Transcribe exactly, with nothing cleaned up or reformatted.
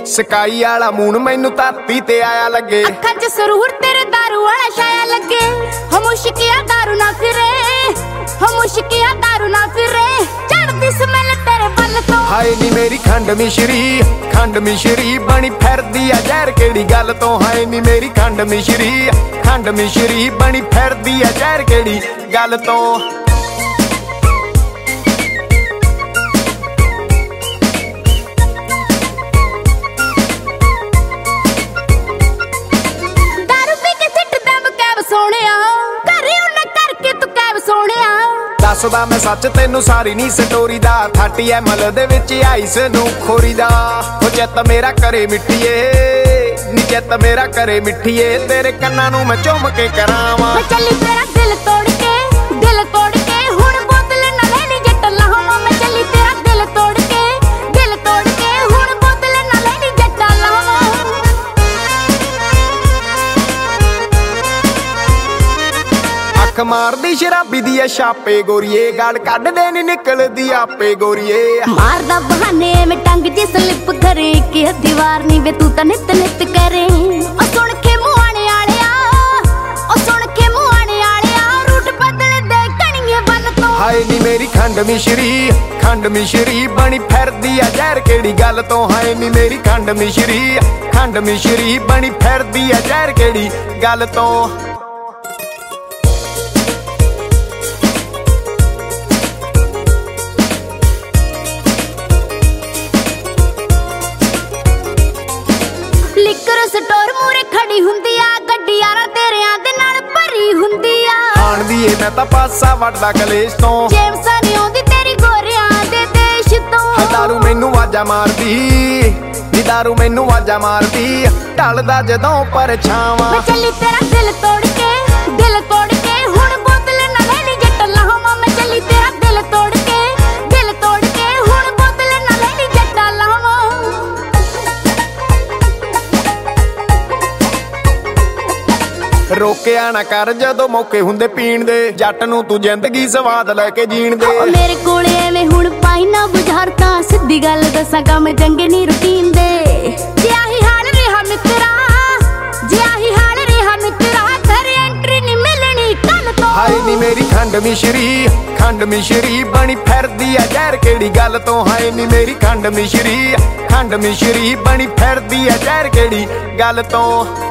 Sky ਵਾਲਾ moon ਮੈਨੂੰ ਧਰਤੀ ਤੇ ਆਇਆ ਲੱਗੇ। ਅੱਖਾਂ 'ਚ ਸਰੂਰ ਤੇਰੇ ਦਾਰੂ ਵਾਲਾ ਛਾਇਆ ਲੱਗੇ। ਹੋ ਮੁਸ਼ਕਿਆ ਦਾਰੂ ਨਾ ਫਿਰੇ, ਹੋ ਮੁਸ਼ਕਿਆ ਦਾਰੂ ਨਾ ਫਿਰੇ, ਚੜਦੀ ਸਮੈਲ ਤੇਰੇ ਵੱਲ ਤੋਂ। ਹਾਏ ਨੀ ਮੇਰੀ ਖੰਡ ਮਿਸ਼ਰੀ, ਖੰਡ ਮਿਸ਼ਰੀ ਬਣੀ ਫਿਰਦੀ ਆ ਜ਼ਹਿਰ ਕਿਹੜੀ ਗੱਲ ਤੋਂ। ਹਾਏ ਨੀ ਮੇਰੀ ਖੰਡ ਮਿਸ਼ਰੀ, ਖੰਡ ਮਿਸ਼ਰੀ ਬਣੀ ਫਿਰਦੀ ਆ ਜ਼ਹਿਰ ਕਿਹੜੀ ਗੱਲ ਤੋਂ। ਦੱਸਦਾ ਮੈਂ ਸੱਚ ਤੈਨੂੰ ਸਾਰੀ ਨੀ ਸਟੋਰੀ ਦਾ, ਥਰਟੀ ਐਮ ਐਲ ਦੇ ਵਿੱਚ ਆਈਸ ਨੂੰ ਖੋਰੀ ਦਾ। ਹੋ ਚਿੱਤ ਮੇਰਾ ਕਰੇ ਮਿੱਠੀਏ, ਨੀ ਚਿੱਤ ਮੇਰਾ ਕਰੇ ਮਿੱਠੀਏ, ਤੇਰੇ ਕੰਨਾਂ ਨੂੰ ਮੈਂ ਚੁੰਮ ਕੇ ਕਰਾਵਾਂ। ਮੈਂ ਚੱਲੀ ਤੇਰਾ ਦਿਲ ਤੋੜ ਕੇ, ਦਿਲ ਤੋੜ ਕੇ, ਹੁਣ ਬੋਤਲ ਨਾ ਲੈਣੀ ਜੱਟ ਲਾਵਾਂ। ਮੈਂ ਚੱਲੀ ਤੇਰਾ ਦਿਲ ਤੋੜ ਕੇ, ਦਿਲ ਤੋੜ ਕੇ, ਹੁਣ ਬੋਤਲ ਨਾ ਲੈਣੀ ਜੱਟ ਲਾਵਾਂ। ਅੱਖ ਮਾਰਦੀ ਸ਼ਰਾਬੀ ਦੀ ਐ ਛਾਪੇ ਗੋਰੀਏ, ਗਾਲ ਕੱਢਦੇ ਨੀ ਨਿਕਲਦੀ ਆਪੇ ਗੋਰੀਏ। ਮਾਰਦਾ ਬਹਾਨੇ ਮੈਂ ਟੰਗ ਜੇ ਸਲਿੱਪ ਕਰੇ, ਕਿ ਦੀਵਾਰ ਨੀ ਵੇ ਤੂੰ ਤਾਂ ਨਿੱਤ ਨਿੱਤ ਕਰੇ। ਉਹ ਸੁਣ ਕੇ ਮੁਹਾਣੇ ਆਲਿਆ, ਉਹ ਸੁਣ ਕੇ ਮੁਹਾਣੇ ਆਲਿਆ, ਰੂਟ ਬਦਲਦੇ ਕਣੀਏ ਵੱਲ ਤੋਂ। ਹਾਏ ਨੀ ਮੇਰੀ ਖੰਡ ਮਿਸ਼ਰੀ, ਖੰਡ ਮਿਸ਼ਰੀ ਬਣੀ ਫਿਰਦੀ ਆ ਜ਼ਹਿਰ ਕਿਹੜੀ ਗੱਲ ਤੋਂ। ਹਾਏ ਨੀ ਮੇਰੀ ਖੰਡ ਮਿਸ਼ਰੀ, ਖੰਡ ਮਿਸ਼ਰੀ ਬਣੀ ਫਿਰਦੀ ਆ ਜ਼ਹਿਰ ਕਿਹੜੀ ਗੱਲ ਤੋਂ। ਲਿਕਰ ਸਟੋਰ ਮੂਰੇ ਖੜੀ ਹੁੰਦੀ ਆ, ਗੱਡੀ ਯਾਰਾਂ ਤੇਰਿਆਂ ਦੇ ਨਾਲ ਭਰੀ ਹੁੰਦੀ ਆ। ਖਾਣ ਦੀ ਏ ਮੈਂ ਤਾਂ ਪਾਸਾ ਵੱਟਦਾ ਕਲੇਸ਼ ਤੋਂ, ਜੇਮਸਾਂ ਨੀ ਆਉਂਦੀ ਤੇਰੀ ਗੋਰਿਆਂ ਦੇ ਦੇਸ਼ ਤੋਂ। ਦਾਰੂ ਮੈਨੂੰ ਵਾਜਾ ਮਾਰਦੀ, ਨੀ ਦਾਰੂ ਮੈਨੂੰ ਵਾਜਾ ਮਾਰਦੀ, ਢਲਦਾ ਜਦੋਂ ਪਰਛਾਵਾਂ। ਮੈਂ ਚੱਲੀ ਤੇਰਾ ਦਿਲ ਤੋੜ ਕੇ, ਦਿਲ ਤੋੜ ਕੇ, ਹੁਣ ਬੋਤਲ ਨਾ ਲੈਣੀ ਜੱਟ ਲਾਵਾਂ। ਮੈਂ ਚੱਲੀ ਤੇਰਾ ਦਿਲ ਤੋੜ ਕੇ, ਦਿਲ ਤੋੜ ਕੇ, ਹੁਣ ਬੋਤਲ ਨਾ ਲੈਣੀ ਜੱਟ ਲਾਵਾਂ। ਰੋਕਿਆ ਨਾ ਕਰ ਜਦੋਂ ਮੌਕੇ ਹੁੰਦੇ ਪੀਣ ਦੇ, ਜੱਟ ਨੂੰ ਤੂੰ ਜ਼ਿੰਦਗੀ ਸਵਾਦ ਲੈ ਕੇ ਜੀਣ ਦੇ। ਮੇਰੇ ਕੋਲੇ ਐਵੇਂ ਹੁਣ ਪਾਈ ਨਾ ਬੁਝਾਰਤਾਂ, ਸਿੱਧੀ ਗੱਲ ਦੱਸਾਂ ਕੰਮ ਚੰਗੇ ਨੀ ਰੁਟੀਨ ਦੇ। ਜੇ ਆਹੀ ਹਾਲ ਰਿਹਾ ਮਿੱਤਰਾ, ਜੇ ਆਹੀ ਹਾਲ ਰਿਹਾ ਮਿੱਤਰਾ, ਘਰ ਐਂਟਰੀ ਨੀ ਮਿਲਣੀ ਕੱਲ ਤੋਂ। ਹਾਏ ਨੀ ਮੇਰੀ ਖੰਡ ਮਿਸ਼ਰੀ, ਖੰਡ ਮਿਸ਼ਰੀ ਬਣੀ ਫਿਰਦੀ ਆ ਜ਼ਹਿਰ ਕਿਹੜੀ ਗੱਲ ਤੋਂ। ਹਾਏ ਨੀ ਮੇਰੀ ਖੰਡ ਮਿਸ਼ਰੀ, ਖੰਡ ਮਿਸ਼ਰੀ ਬਣੀ ਫਿਰਦੀ ਆ ਜ਼ਹਿਰ ਕਿਹੜੀ ਗੱਲ ਤੋਂ।